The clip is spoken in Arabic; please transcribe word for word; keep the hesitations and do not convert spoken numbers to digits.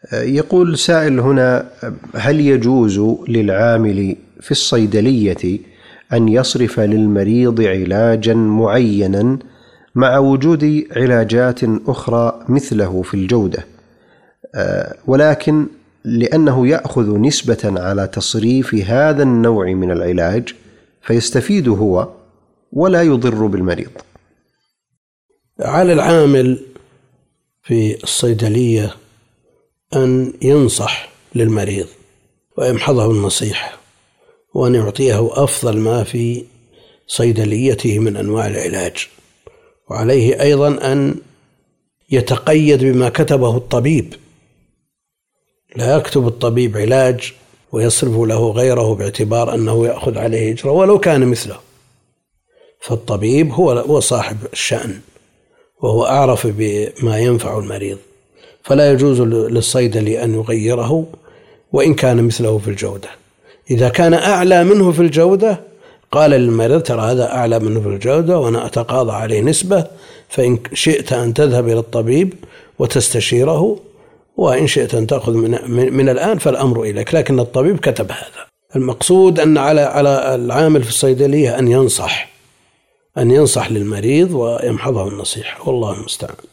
يقول سائل هنا: هل يجوز للعامل في الصيدلية أن يصرف للمريض علاجا معينا مع وجود علاجات أخرى مثله في الجودة، ولكن لأنه يأخذ نسبة على تصريف هذا النوع من العلاج فيستفيد هو ولا يضر بالمريض؟ على العامل في الصيدلية أن ينصح للمريض ويمحضه النصيحة، وأن يعطيه أفضل ما في صيدليته من أنواع العلاج، وعليه أيضا أن يتقيد بما كتبه الطبيب، لا يكتب الطبيب علاج ويصرف له غيره باعتبار أنه يأخذ عليه إجرة ولو كان مثله، فالطبيب هو صاحب الشأن وهو أعرف بما ينفع المريض، فلا يجوز للصيدلي أن يغيره وإن كان مثله في الجودة. إذا كان أعلى منه في الجودة قال للمريض: ترى هذا أعلى منه في الجودة وأنا أتقاضى عليه نسبة، فإن شئت أن تذهب إلى الطبيب وتستشيره، وإن شئت أن تأخذ من, من الآن فالأمر إليك. لكن الطبيب كتب هذا. المقصود أن على على العامل في الصيدلية أن ينصح أن ينصح للمريض ويمحضه النصيحة، والله المستعان.